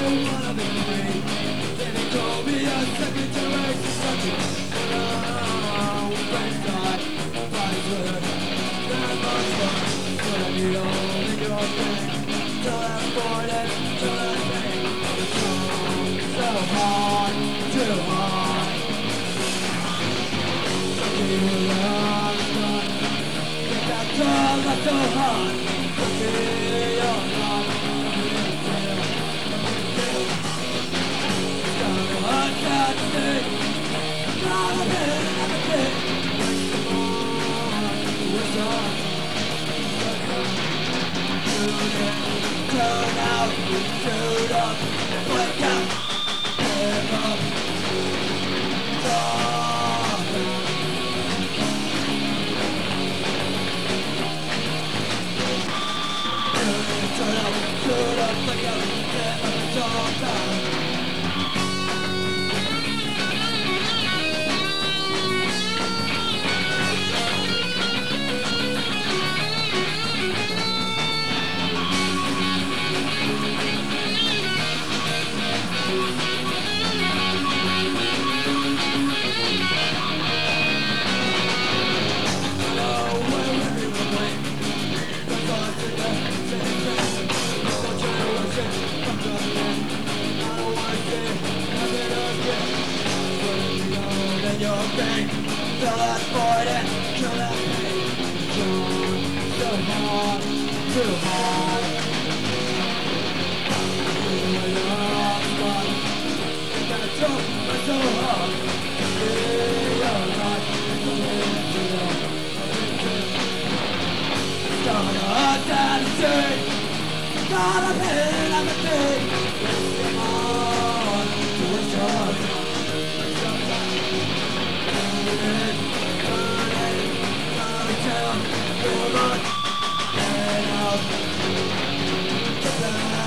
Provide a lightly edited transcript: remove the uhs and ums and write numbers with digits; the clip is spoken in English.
wanna be free. Then he told me a second generation subject. When God finds her, that much fun. But I need all in your thing. Till I'm born and till I'm pain. It's so hard, too hard. Something will love is gone. Think that's all that's so hard. Something you're not. Turn out, shoot up, wake up, give up, talk. Turn out, shoot up, wake up, give up, talk. Your brain, fill that void and kill that pain. So hard, too hard. You're gone. You gotta jump, but so hard. You're not Start a say, gotta pay like a thing. Come on, to a shot. Too much, and out the